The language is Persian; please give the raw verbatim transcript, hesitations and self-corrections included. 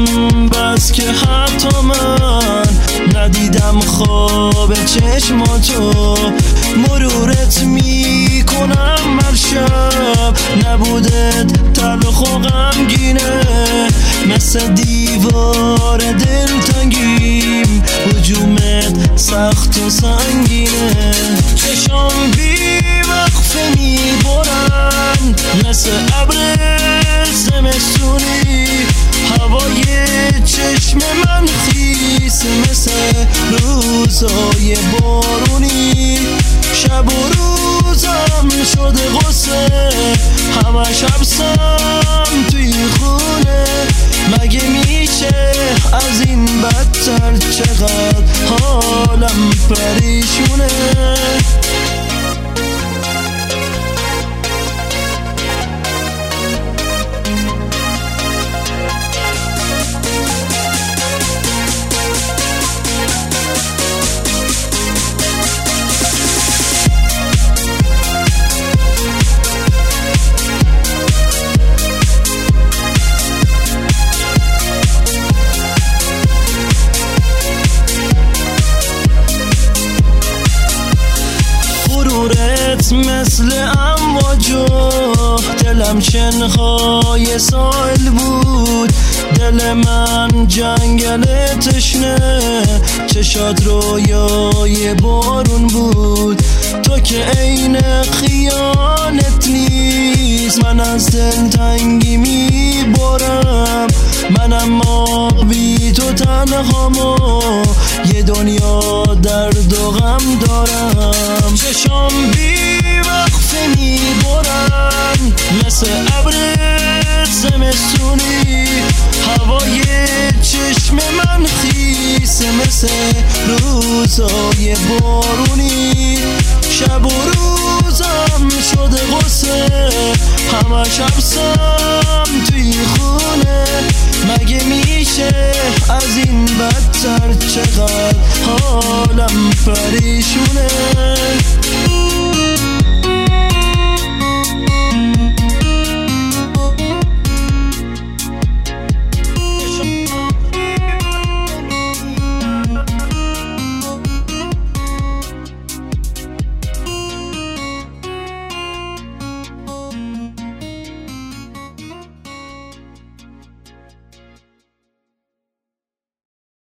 بس که حتی من ندیدم خواب چشماتو. مرورت میکنم هر شب، نبودت تلخ و غمگینه، مثل دیوار دلتنگیم هجومت سخت و سنگینه. چشام بی وقفه میبرن مثل ابر زمستونی، هوای چشم من خیس مثل روزای بارونی. شب و روزم شده غصه، همه شب سم توی خونه. مگه میشه از این بدتر؟ چقدر حالم پریشونه. مثل امواجو دلم شنهای سایل بود، دل من جنگل تشنه، چشات رویای بارون بود. تو که عین خیانت نیست، من از دل تنگی میبارم. من اما بی تو تنهامو، یه دنیا درد و غم دارم. چشام بی وقفه میبرن مثل ابر زمستونی، هوای چشم من خیسه مثل روزای بارونی. شب و روزم شده غصه، همه شب سم توی خونه. مگه میشه از این بدتر؟ چقدر حالم پریشونه.